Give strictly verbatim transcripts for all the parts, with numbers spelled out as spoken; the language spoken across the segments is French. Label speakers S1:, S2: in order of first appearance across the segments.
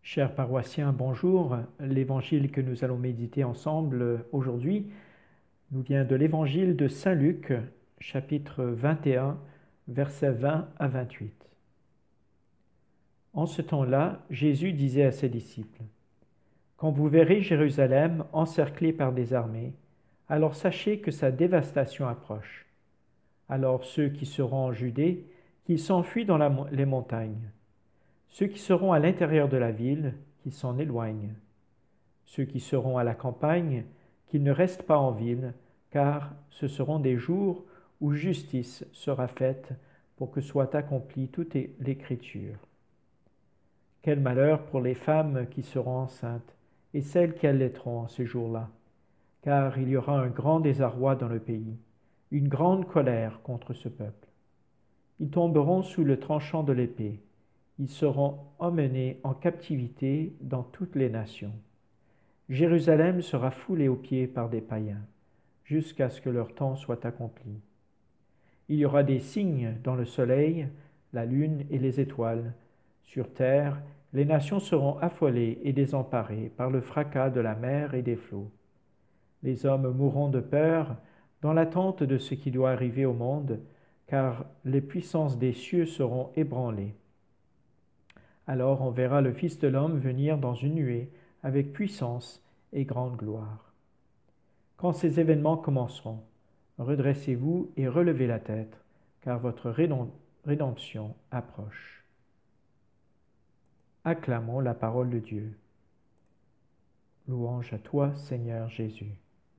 S1: Chers paroissiens, bonjour. L'évangile que nous allons méditer ensemble aujourd'hui nous vient de l'évangile de Saint Luc, chapitre vingt et un, versets vingt à vingt-huit. En ce temps-là, Jésus disait à ses disciples, « Quand vous verrez Jérusalem encerclée par des armées, alors sachez que sa dévastation approche. Alors ceux qui seront en Judée, qu'ils s'enfuient dans la, les montagnes. Ceux qui seront à l'intérieur de la ville, qu'ils s'en éloignent. Ceux qui seront à la campagne, qu'ils ne restent pas en ville, car ce seront des jours où justice sera faite pour que soit accomplie toute l'Écriture. Quel malheur pour les femmes qui seront enceintes et celles qui allaiteront en ces jours-là, car il y aura un grand désarroi dans le pays, une grande colère contre ce peuple. Ils tomberont sous le tranchant de l'épée. Ils seront emmenés en captivité dans toutes les nations. Jérusalem sera foulée aux pieds par des païens, jusqu'à ce que leur temps soit accompli. Il y aura des signes dans le soleil, la lune et les étoiles. Sur terre, les nations seront affolées et désemparées par le fracas de la mer et des flots. Les hommes mourront de peur dans l'attente de ce qui doit arriver au monde, car les puissances des cieux seront ébranlées. Alors on verra le Fils de l'homme venir dans une nuée avec puissance et grande gloire. Quand ces événements commenceront, redressez-vous et relevez la tête, car votre rédemption approche. Acclamons la parole de Dieu. Louange à toi, Seigneur Jésus.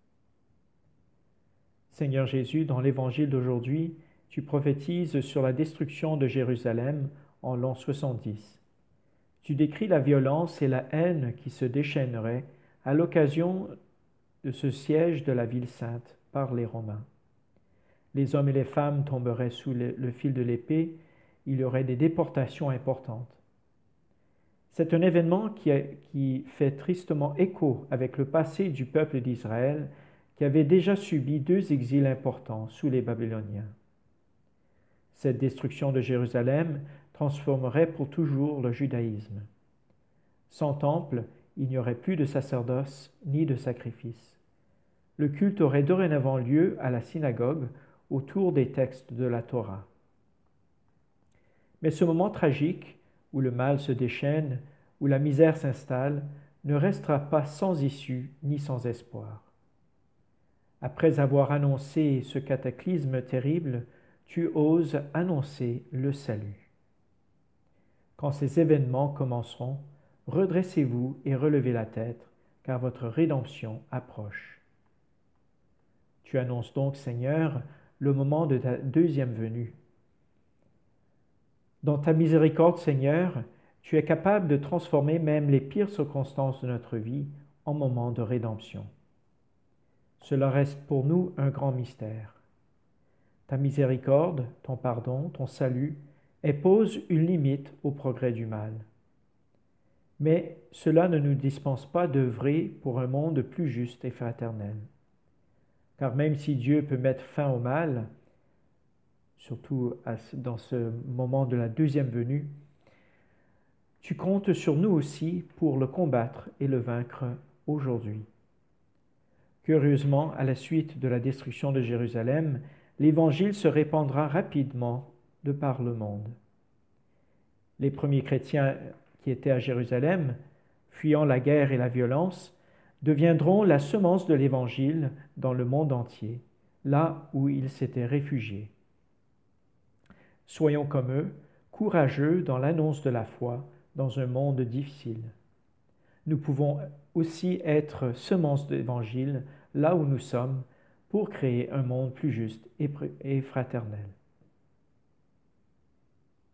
S1: Seigneur Jésus, dans l'évangile d'aujourd'hui, tu prophétises sur la destruction de Jérusalem en l'an soixante-dix. Tu décris la violence et la haine qui se déchaîneraient à l'occasion de ce siège de la ville sainte par les Romains. Les hommes et les femmes tomberaient sous le, le fil de l'épée, il y aurait des déportations importantes. C'est un événement qui, a, qui fait tristement écho avec le passé du peuple d'Israël qui avait déjà subi deux exils importants sous les Babyloniens. Cette destruction de Jérusalem transformerait pour toujours le judaïsme. Sans temple, il n'y aurait plus de sacerdoce ni de sacrifice. Le culte aurait dorénavant lieu à la synagogue autour des textes de la Torah. Mais ce moment tragique, où le mal se déchaîne, où la misère s'installe, ne restera pas sans issue ni sans espoir. Après avoir annoncé ce cataclysme terrible, tu oses annoncer le salut. Quand ces événements commenceront, redressez-vous et relevez la tête, car votre rédemption approche. Tu annonces donc, Seigneur, le moment de ta deuxième venue. Dans ta miséricorde, Seigneur, tu es capable de transformer même les pires circonstances de notre vie en moments de rédemption. Cela reste pour nous un grand mystère. Ta miséricorde, ton pardon, ton salut, impose une limite au progrès du mal. Mais cela ne nous dispense pas d'œuvrer pour un monde plus juste et fraternel. Car même si Dieu peut mettre fin au mal, surtout dans ce moment de la deuxième venue, tu comptes sur nous aussi pour le combattre et le vaincre aujourd'hui. Curieusement, à la suite de la destruction de Jérusalem, l'Évangile se répandra rapidement de par le monde. Les premiers chrétiens qui étaient à Jérusalem, fuyant la guerre et la violence, deviendront la semence de l'Évangile dans le monde entier, là où ils s'étaient réfugiés. Soyons comme eux, courageux dans l'annonce de la foi dans un monde difficile. Nous pouvons aussi être semence d'Évangile là où nous sommes pour créer un monde plus juste et fraternel.